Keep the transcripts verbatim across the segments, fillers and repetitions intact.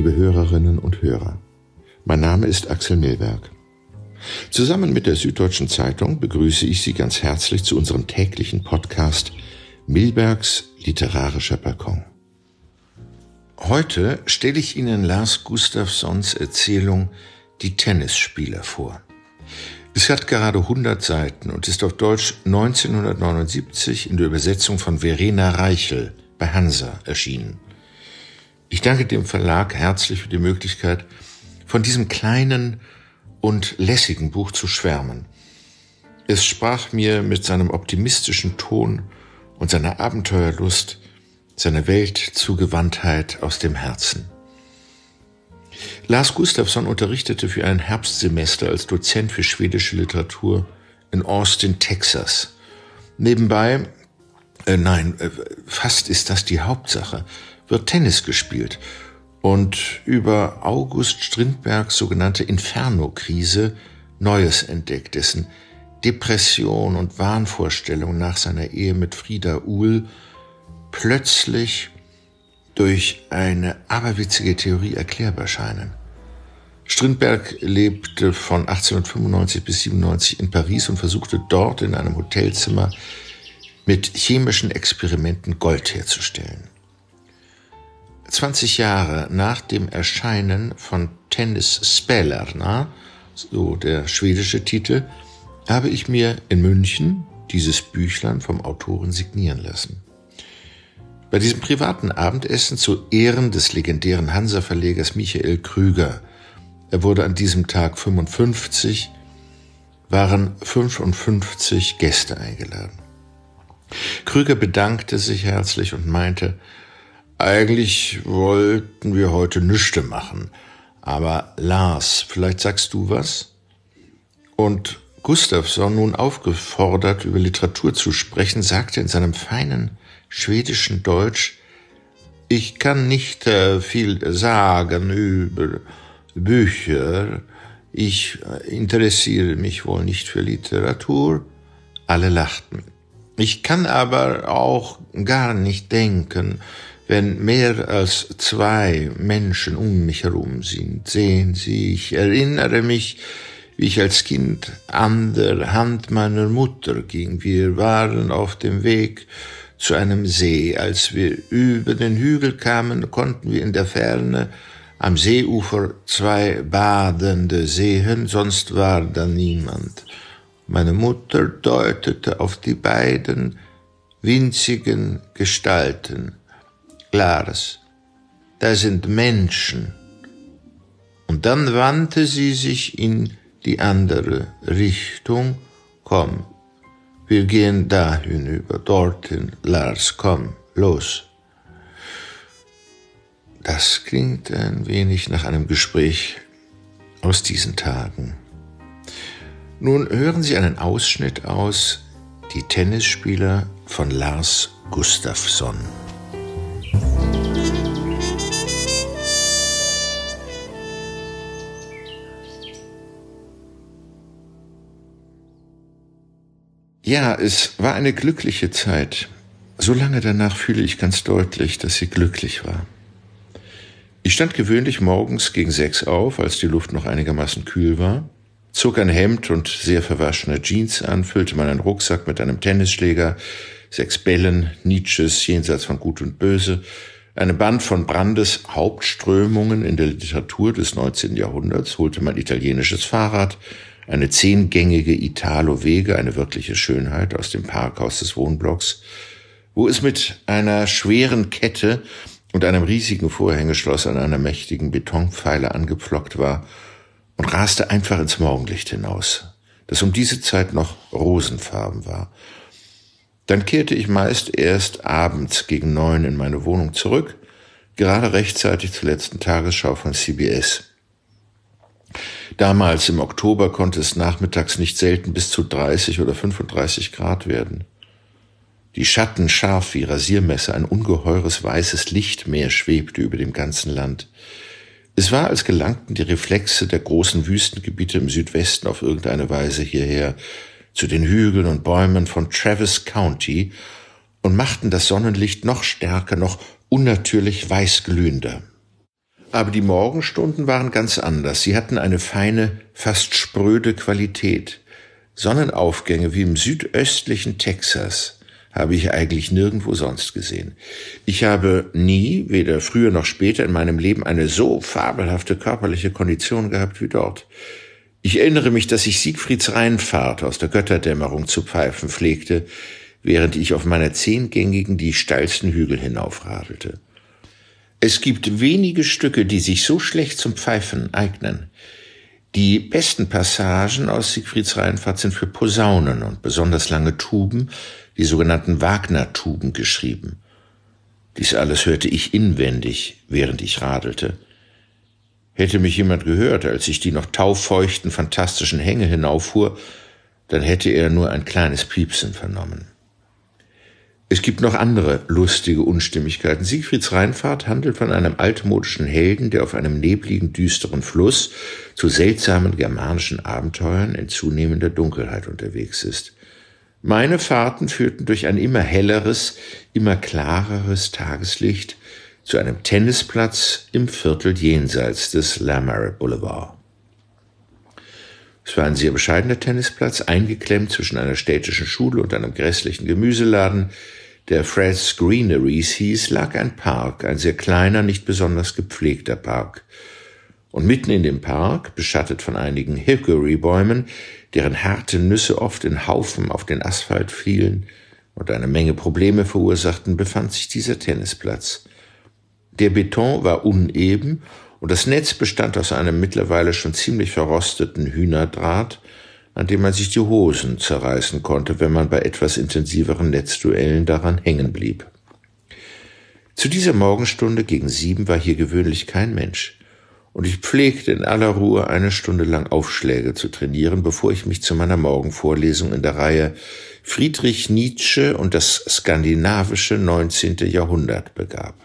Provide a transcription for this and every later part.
liebe Hörerinnen und Hörer. Mein Name ist Axel Milberg. Zusammen mit der Süddeutschen Zeitung begrüße ich Sie ganz herzlich zu unserem täglichen Podcast Milbergs literarischer Balkon. Heute stelle ich Ihnen Lars Gustafssons Erzählung Die Tennisspieler vor. Es hat gerade hundert Seiten und ist auf Deutsch neunzehnhundertneunundsiebzig in der Übersetzung von Verena Reichel bei Hansa erschienen. Ich danke dem Verlag herzlich für die Möglichkeit, von diesem kleinen und lässigen Buch zu schwärmen. Es sprach mir mit seinem optimistischen Ton und seiner Abenteuerlust, seiner Weltzugewandtheit aus dem Herzen. Lars Gustafsson unterrichtete für ein Herbstsemester als Dozent für schwedische Literatur in Austin, Texas. Nebenbei, äh, nein, äh, fast ist das die Hauptsache, wird Tennis gespielt und über August Strindbergs sogenannte Inferno-Krise Neues entdeckt, dessen Depression und Wahnvorstellung nach seiner Ehe mit Frieda Uhl plötzlich durch eine aberwitzige Theorie erklärbar scheinen. Strindberg lebte von achtzehnhundertfünfundneunzig bis siebenundneunzig in Paris und versuchte dort in einem Hotelzimmer mit chemischen Experimenten Gold herzustellen. zwanzig Jahre nach dem Erscheinen von Tennisspelarna, so der schwedische Titel, habe ich mir in München dieses Büchlein vom Autoren signieren lassen. Bei diesem privaten Abendessen zu Ehren des legendären Hansa-Verlegers Michael Krüger, er wurde an diesem Tag fünfundfünfzig, waren fünfundfünfzig Gäste eingeladen. Krüger bedankte sich herzlich und meinte, eigentlich wollten wir heute nüchte machen, aber Lars, vielleicht sagst du was? Und Gustafsson, nun aufgefordert, über Literatur zu sprechen, sagte in seinem feinen schwedischen Deutsch, ich kann nicht äh, viel sagen über Bücher, ich interessiere mich wohl nicht für Literatur. Alle lachten. Ich kann aber auch gar nicht denken, wenn mehr als zwei Menschen um mich herum sind. Sehen Sie, ich erinnere mich, wie ich als Kind an der Hand meiner Mutter ging. Wir waren auf dem Weg zu einem See. Als wir über den Hügel kamen, konnten wir in der Ferne am Seeufer zwei Badende sehen, sonst war da niemand. Meine Mutter deutete auf die beiden winzigen Gestalten. Lars, da sind Menschen. Und dann wandte sie sich in die andere Richtung. Komm, wir gehen da hinüber, dorthin. Lars, komm, los. Das klingt ein wenig nach einem Gespräch aus diesen Tagen. Nun hören Sie einen Ausschnitt aus Die Tennisspieler von Lars Gustafsson. Ja, es war eine glückliche Zeit. So lange danach fühle ich ganz deutlich, dass sie glücklich war. Ich stand gewöhnlich morgens gegen sechs auf, als die Luft noch einigermaßen kühl war, zog ein Hemd und sehr verwaschene Jeans an, füllte meinen Rucksack mit einem Tennisschläger, sechs Bällen, Nietzsches Jenseits von Gut und Böse, einem Band von Brandes Hauptströmungen in der Literatur des neunzehnten Jahrhunderts, holte mein italienisches Fahrrad, eine zehngängige Italo-Wege, eine wirkliche Schönheit aus dem Parkhaus des Wohnblocks, wo es mit einer schweren Kette und einem riesigen Vorhängeschloss an einer mächtigen Betonpfeiler angepflockt war, und raste einfach ins Morgenlicht hinaus, das um diese Zeit noch rosenfarben war. Dann kehrte ich meist erst abends gegen neun in meine Wohnung zurück, gerade rechtzeitig zur letzten Tagesschau von C B S. Damals im Oktober konnte es nachmittags nicht selten bis zu dreißig oder fünfunddreißig Grad werden. Die Schatten scharf wie Rasiermesser, ein ungeheures weißes Lichtmeer schwebte über dem ganzen Land. Es war, als gelangten die Reflexe der großen Wüstengebiete im Südwesten auf irgendeine Weise hierher, zu den Hügeln und Bäumen von Travis County, und machten das Sonnenlicht noch stärker, noch unnatürlich weißglühender. Aber die Morgenstunden waren ganz anders. Sie hatten eine feine, fast spröde Qualität. Sonnenaufgänge wie im südöstlichen Texas habe ich eigentlich nirgendwo sonst gesehen. Ich habe nie, weder früher noch später in meinem Leben, eine so fabelhafte körperliche Kondition gehabt wie dort. Ich erinnere mich, dass ich Siegfrieds Rheinfahrt aus der Götterdämmerung zu pfeifen pflegte, während ich auf meiner zehngängigen die steilsten Hügel hinaufradelte. Es gibt wenige Stücke, die sich so schlecht zum Pfeifen eignen. Die besten Passagen aus Siegfrieds Rheinfahrt sind für Posaunen und besonders lange Tuben, die sogenannten Wagner-Tuben, geschrieben. Dies alles hörte ich inwendig, während ich radelte. Hätte mich jemand gehört, als ich die noch taufeuchten, fantastischen Hänge hinauffuhr, dann hätte er nur ein kleines Piepsen vernommen. Es gibt noch andere lustige Unstimmigkeiten. Siegfrieds Rheinfahrt handelt von einem altmodischen Helden, der auf einem nebligen, düsteren Fluss zu seltsamen germanischen Abenteuern in zunehmender Dunkelheit unterwegs ist. Meine Fahrten führten durch ein immer helleres, immer klareres Tageslicht zu einem Tennisplatz im Viertel jenseits des La Marre Boulevard. Es war ein sehr bescheidener Tennisplatz, eingeklemmt zwischen einer städtischen Schule und einem grässlichen Gemüseladen, der Fred's Greeneries hieß, lag ein Park, ein sehr kleiner, nicht besonders gepflegter Park. Und mitten in dem Park, beschattet von einigen Hickory-Bäumen, deren harte Nüsse oft in Haufen auf den Asphalt fielen und eine Menge Probleme verursachten, befand sich dieser Tennisplatz. Der Beton war uneben und das Netz bestand aus einem mittlerweile schon ziemlich verrosteten Hühnerdraht, an dem man sich die Hosen zerreißen konnte, wenn man bei etwas intensiveren Netzduellen daran hängen blieb. Zu dieser Morgenstunde gegen sieben war hier gewöhnlich kein Mensch, und ich pflegte in aller Ruhe eine Stunde lang Aufschläge zu trainieren, bevor ich mich zu meiner Morgenvorlesung in der Reihe Friedrich Nietzsche und das skandinavische neunzehnte Jahrhundert begab.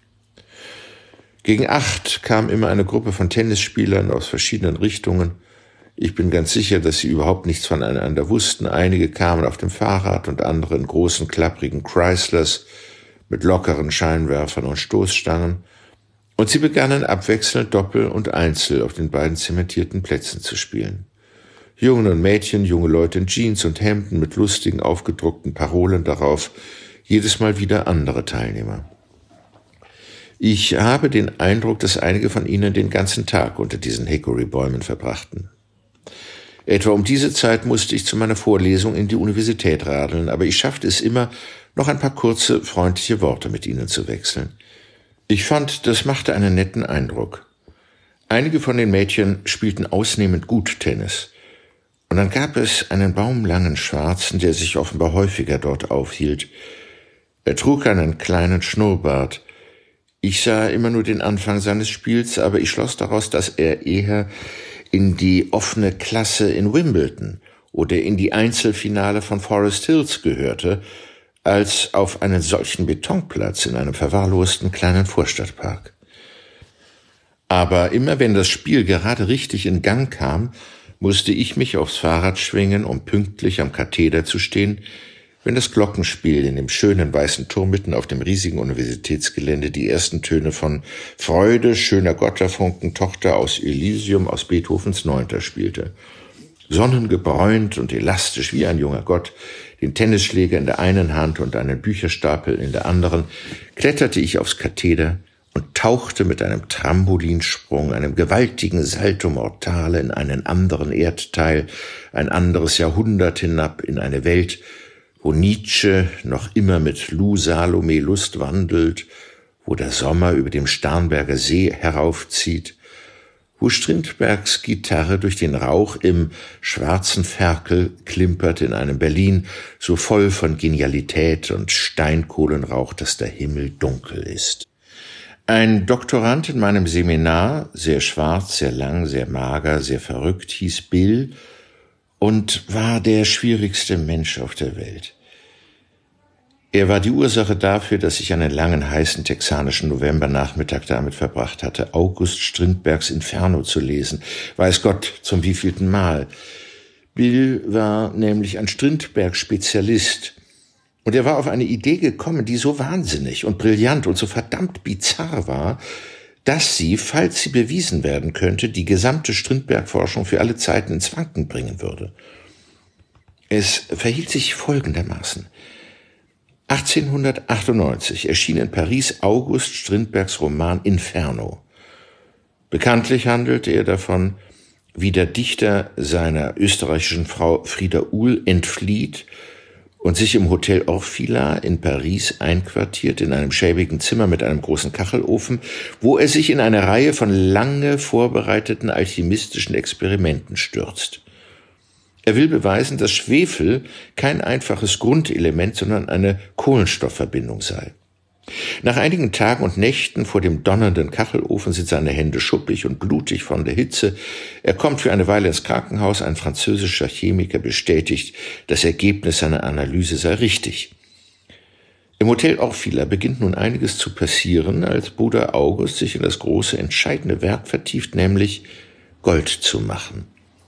Gegen acht kam immer eine Gruppe von Tennisspielern aus verschiedenen Richtungen. Ich bin ganz sicher, dass sie überhaupt nichts voneinander wussten. Einige kamen auf dem Fahrrad und andere in großen, klapprigen Chryslers mit lockeren Scheinwerfern und Stoßstangen. Und sie begannen abwechselnd Doppel und Einzel auf den beiden zementierten Plätzen zu spielen. Jungen und Mädchen, junge Leute in Jeans und Hemden mit lustigen, aufgedruckten Parolen darauf, jedes Mal wieder andere Teilnehmer. Ich habe den Eindruck, dass einige von ihnen den ganzen Tag unter diesen Hickory-Bäumen verbrachten. Etwa um diese Zeit musste ich zu meiner Vorlesung in die Universität radeln, aber ich schaffte es immer, noch ein paar kurze, freundliche Worte mit ihnen zu wechseln. Ich fand, das machte einen netten Eindruck. Einige von den Mädchen spielten ausnehmend gut Tennis. Und dann gab es einen baumlangen Schwarzen, der sich offenbar häufiger dort aufhielt. Er trug einen kleinen Schnurrbart. Ich sah immer nur den Anfang seines Spiels, aber ich schloss daraus, dass er eher in die offene Klasse in Wimbledon oder in die Einzelfinale von Forest Hills gehörte, als auf einen solchen Betonplatz in einem verwahrlosten kleinen Vorstadtpark. Aber immer wenn das Spiel gerade richtig in Gang kam, musste ich mich aufs Fahrrad schwingen, um pünktlich am Katheder zu stehen, wenn das Glockenspiel in dem schönen weißen Turm mitten auf dem riesigen Universitätsgelände die ersten Töne von Freude, schöner Gotterfunken, Tochter aus Elysium aus Beethovens Neunter spielte. Sonnengebräunt und elastisch wie ein junger Gott, den Tennisschläger in der einen Hand und einen Bücherstapel in der anderen, kletterte ich aufs Katheder und tauchte mit einem Trampolinsprung, einem gewaltigen Salto Mortale in einen anderen Erdteil, ein anderes Jahrhundert hinab in eine Welt, wo Nietzsche noch immer mit Lou Salome Lust wandelt, wo der Sommer über dem Starnberger See heraufzieht, wo Strindbergs Gitarre durch den Rauch im schwarzen Ferkel klimpert in einem Berlin so voll von Genialität und Steinkohlenrauch, dass der Himmel dunkel ist. Ein Doktorand in meinem Seminar, sehr schwarz, sehr lang, sehr mager, sehr verrückt, hieß Bill und war der schwierigste Mensch auf der Welt. Er war die Ursache dafür, dass ich einen langen, heißen texanischen Novembernachmittag damit verbracht hatte, August Strindbergs Inferno zu lesen. Weiß Gott, zum wievielten Mal. Bill war nämlich ein Strindberg-Spezialist. Und er war auf eine Idee gekommen, die so wahnsinnig und brillant und so verdammt bizarr war, dass sie, falls sie bewiesen werden könnte, die gesamte Strindberg-Forschung für alle Zeiten ins Wanken bringen würde. Es verhielt sich folgendermaßen. achtzehnhundertachtundneunzig erschien in Paris August Strindbergs Roman Inferno. Bekanntlich handelte er davon, wie der Dichter seiner österreichischen Frau Frieda Uhl entflieht und sich im Hotel Orfila in Paris einquartiert, in einem schäbigen Zimmer mit einem großen Kachelofen, wo er sich in eine Reihe von lange vorbereiteten alchemistischen Experimenten stürzt. Er will beweisen, dass Schwefel kein einfaches Grundelement, sondern eine Kohlenstoffverbindung sei. Nach einigen Tagen und Nächten vor dem donnernden Kachelofen sind seine Hände schuppig und blutig von der Hitze. Er kommt für eine Weile ins Krankenhaus. Ein französischer Chemiker bestätigt, das Ergebnis seiner Analyse sei richtig. Im Hotel Orfila beginnt nun einiges zu passieren, als Bruder August sich in das große, entscheidende Werk vertieft, nämlich Gold zu machen.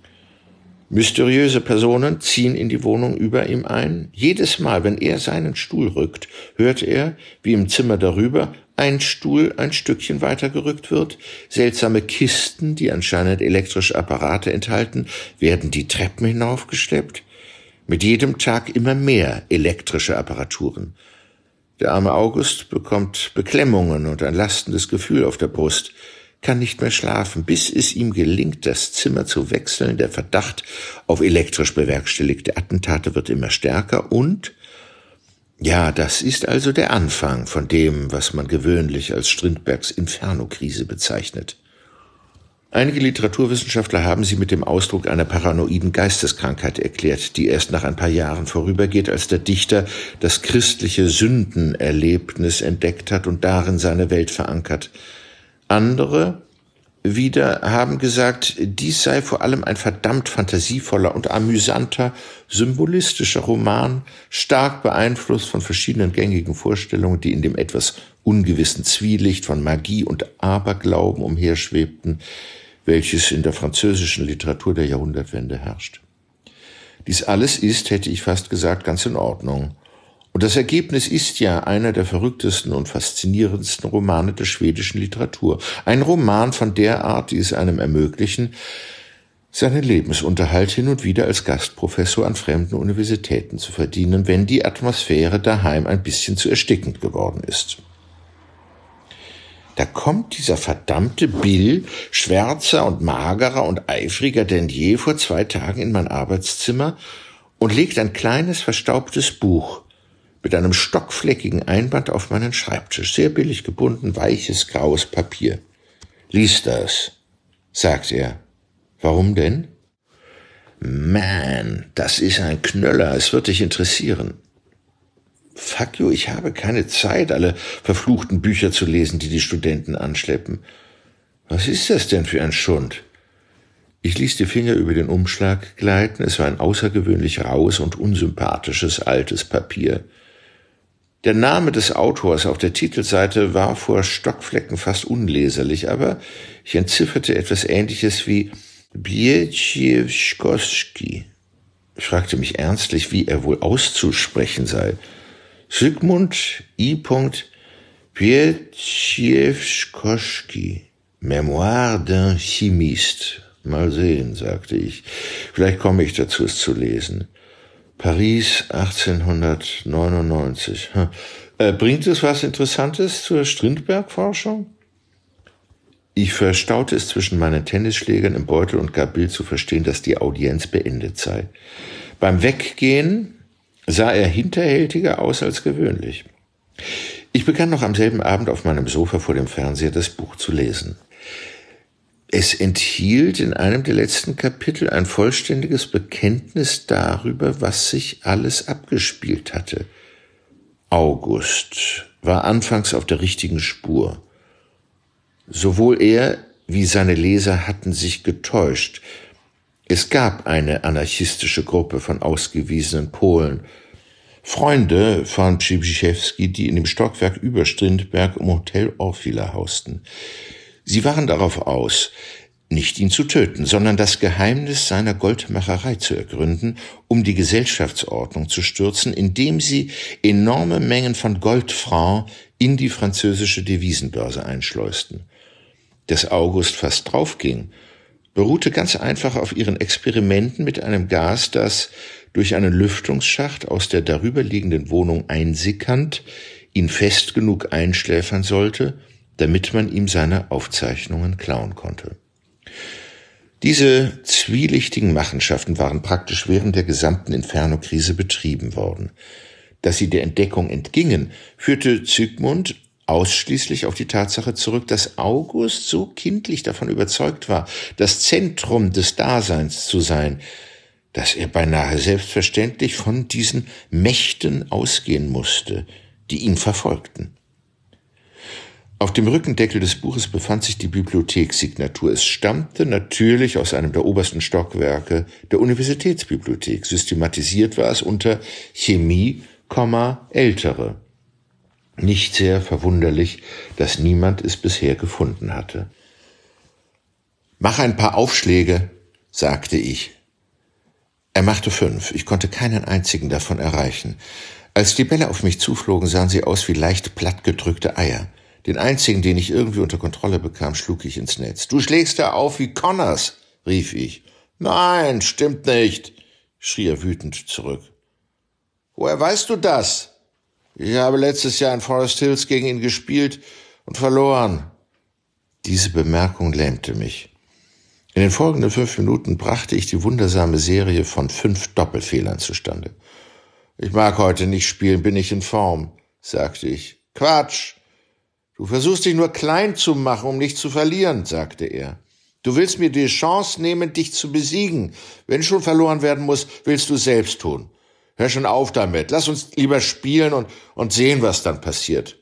Mysteriöse Personen ziehen in die Wohnung über ihm ein. Jedes Mal, wenn er seinen Stuhl rückt, hört er, wie im Zimmer darüber ein Stuhl ein Stückchen weiter gerückt wird. Seltsame Kisten, die anscheinend elektrische Apparate enthalten, werden die Treppen hinaufgeschleppt. Mit jedem Tag immer mehr elektrische Apparaturen. Der arme August bekommt Beklemmungen und ein lastendes Gefühl auf der Brust, kann nicht mehr schlafen, bis es ihm gelingt, das Zimmer zu wechseln. Der Verdacht auf elektrisch bewerkstelligte Attentate wird immer stärker und, ja, das ist also der Anfang von dem, was man gewöhnlich als Strindbergs Inferno-Krise bezeichnet. Einige Literaturwissenschaftler haben sie mit dem Ausdruck einer paranoiden Geisteskrankheit erklärt, die erst nach ein paar Jahren vorübergeht, als der Dichter das christliche Sündenerlebnis entdeckt hat und darin seine Welt verankert. Andere wieder haben gesagt, dies sei vor allem ein verdammt fantasievoller und amüsanter, symbolistischer Roman, stark beeinflusst von verschiedenen gängigen Vorstellungen, die in dem etwas ungewissen Zwielicht von Magie und Aberglauben umherschwebten, welches in der französischen Literatur der Jahrhundertwende herrscht. Dies alles ist, hätte ich fast gesagt, ganz in Ordnung. Und das Ergebnis ist ja einer der verrücktesten und faszinierendsten Romane der schwedischen Literatur. Ein Roman von der Art, die es einem ermöglichen, seinen Lebensunterhalt hin und wieder als Gastprofessor an fremden Universitäten zu verdienen, wenn die Atmosphäre daheim ein bisschen zu erstickend geworden ist. Da kommt dieser verdammte Bill, schwärzer und magerer und eifriger denn je, vor zwei Tagen in mein Arbeitszimmer und legt ein kleines, verstaubtes Buch mit einem stockfleckigen Einband auf meinen Schreibtisch, sehr billig gebunden, weiches, graues Papier. »Lies das«, sagt er. »Warum denn?« »Man, das ist ein Knöller, es wird dich interessieren.« »Fuck you, ich habe keine Zeit, alle verfluchten Bücher zu lesen, die die Studenten anschleppen.« »Was ist das denn für ein Schund?« Ich ließ die Finger über den Umschlag gleiten, es war ein außergewöhnlich raues und unsympathisches altes Papier. Der Name des Autors auf der Titelseite war vor Stockflecken fast unleserlich, aber ich entzifferte etwas Ähnliches wie Bieciewskowski. Ich fragte mich ernstlich, wie er wohl auszusprechen sei. Zygmunt I. Bieciewskowski, Memoire d'un Chimiste. Mal sehen, sagte ich. Vielleicht komme ich dazu, es zu lesen. Paris achtzehnhundertneunundneunzig. Hm. Äh, bringt es was Interessantes zur Strindberg-Forschung? Ich verstaute es zwischen meinen Tennisschlägern im Beutel und gab Bill zu verstehen, dass die Audienz beendet sei. Beim Weggehen sah er hinterhältiger aus als gewöhnlich. Ich begann noch am selben Abend auf meinem Sofa vor dem Fernseher das Buch zu lesen. Es enthielt in einem der letzten Kapitel ein vollständiges Bekenntnis darüber, was sich alles abgespielt hatte. August war anfangs auf der richtigen Spur. Sowohl er wie seine Leser hatten sich getäuscht. Es gab eine anarchistische Gruppe von ausgewiesenen Polen, Freunde von Przybyszewski, die in dem Stockwerk über Strindberg im Hotel Orfila hausten. Sie waren darauf aus, nicht ihn zu töten, sondern das Geheimnis seiner Goldmacherei zu ergründen, um die Gesellschaftsordnung zu stürzen, indem sie enorme Mengen von Goldfrancs in die französische Devisenbörse einschleusten. dass August fast draufging, beruhte ganz einfach auf ihren Experimenten mit einem Gas, das durch einen Lüftungsschacht aus der darüberliegenden Wohnung einsickernd ihn fest genug einschläfern sollte, damit man ihm seine Aufzeichnungen klauen konnte. Diese zwielichtigen Machenschaften waren praktisch während der gesamten Inferno-Krise betrieben worden. Dass sie der Entdeckung entgingen, führte Zygmunt ausschließlich auf die Tatsache zurück, dass August so kindlich davon überzeugt war, das Zentrum des Daseins zu sein, dass er beinahe selbstverständlich von diesen Mächten ausgehen musste, die ihn verfolgten. Auf dem Rückendeckel des Buches befand sich die Bibliothekssignatur. Es stammte natürlich aus einem der obersten Stockwerke der Universitätsbibliothek. Systematisiert war es unter Chemie, ältere. Nicht sehr verwunderlich, dass niemand es bisher gefunden hatte. »Mach ein paar Aufschläge«, sagte ich. Er machte fünf. Ich konnte keinen einzigen davon erreichen. Als die Bälle auf mich zuflogen, sahen sie aus wie leicht plattgedrückte Eier. Den einzigen, den ich irgendwie unter Kontrolle bekam, schlug ich ins Netz. »Du schlägst da auf wie Connors«, rief ich. »Nein, stimmt nicht«, schrie er wütend zurück. »Woher weißt du das?« »Ich habe letztes Jahr in Forest Hills gegen ihn gespielt und verloren.« Diese Bemerkung lähmte mich. In den folgenden fünf Minuten brachte ich die wundersame Serie von fünf Doppelfehlern zustande. »Ich mag heute nicht spielen, bin nicht in Form«, sagte ich. »Quatsch! Du versuchst dich nur klein zu machen, um nicht zu verlieren«, sagte er. »Du willst mir die Chance nehmen, dich zu besiegen. Wenn schon verloren werden muss, willst du selbst tun. Hör schon auf damit. Lass uns lieber spielen und, und sehen, was dann passiert.«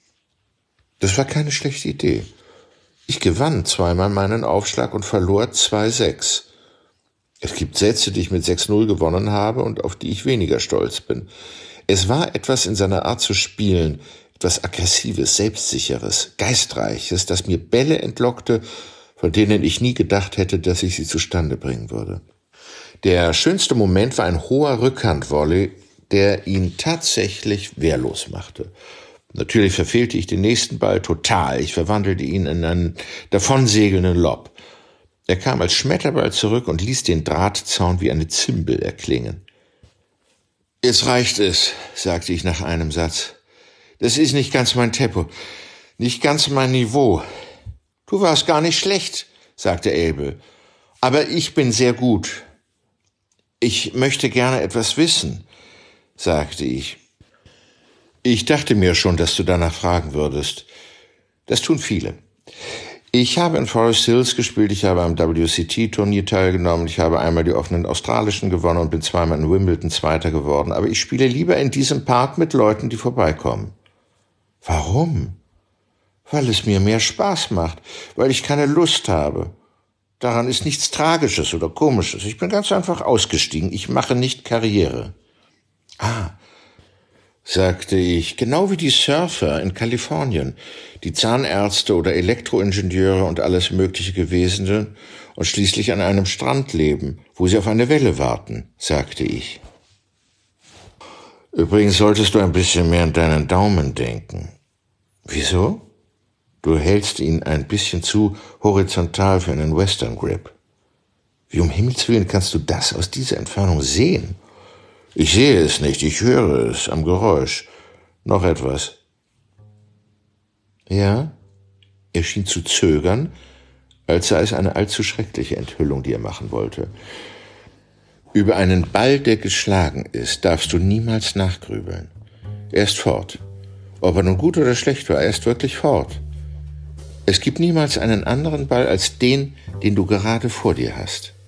Das war keine schlechte Idee. Ich gewann zweimal meinen Aufschlag und verlor zwei sechs. Es gibt Sätze, die ich mit sechs null gewonnen habe und auf die ich weniger stolz bin. Es war etwas in seiner Art zu spielen, etwas Aggressives, Selbstsicheres, Geistreiches, das mir Bälle entlockte, von denen ich nie gedacht hätte, dass ich sie zustande bringen würde. Der schönste Moment war ein hoher Rückhandvolley, der ihn tatsächlich wehrlos machte. Natürlich verfehlte ich den nächsten Ball total. Ich verwandelte ihn in einen davonsegelnden Lob. Er kam als Schmetterball zurück und ließ den Drahtzaun wie eine Zimbel erklingen. »Jetzt reicht es«, sagte ich nach einem Satz. »Das ist nicht ganz mein Tempo, nicht ganz mein Niveau.« »Du warst gar nicht schlecht«, sagte Abel. »Aber ich bin sehr gut.« »Ich möchte gerne etwas wissen«, sagte ich. »Ich dachte mir schon, dass du danach fragen würdest. Das tun viele. Ich habe in Forest Hills gespielt, ich habe am W C T-Turnier teilgenommen, ich habe einmal die offenen Australischen gewonnen und bin zweimal in Wimbledon Zweiter geworden, aber ich spiele lieber in diesem Park mit Leuten, die vorbeikommen.« »Warum?« »Weil es mir mehr Spaß macht, weil ich keine Lust habe. Daran ist nichts Tragisches oder Komisches. Ich bin ganz einfach ausgestiegen. Ich mache nicht Karriere.« »Ah«, sagte ich, »genau wie die Surfer in Kalifornien, die Zahnärzte oder Elektroingenieure und alles Mögliche gewesen sind und schließlich an einem Strand leben, wo sie auf eine Welle warten«, sagte ich. »Übrigens solltest du ein bisschen mehr an deinen Daumen denken.« »Wieso?« »Du hältst ihn ein bisschen zu horizontal für einen Western Grip.« »Wie um Himmels Willen kannst du das aus dieser Entfernung sehen?« »Ich sehe es nicht, ich höre es am Geräusch. Noch etwas.« »Ja?« Er schien zu zögern, als sei es eine allzu schreckliche Enthüllung, die er machen wollte. »Über einen Ball, der geschlagen ist, darfst du niemals nachgrübeln. Er ist fort. Ob er nun gut oder schlecht war, er ist wirklich fort. Es gibt niemals einen anderen Ball als den, den du gerade vor dir hast.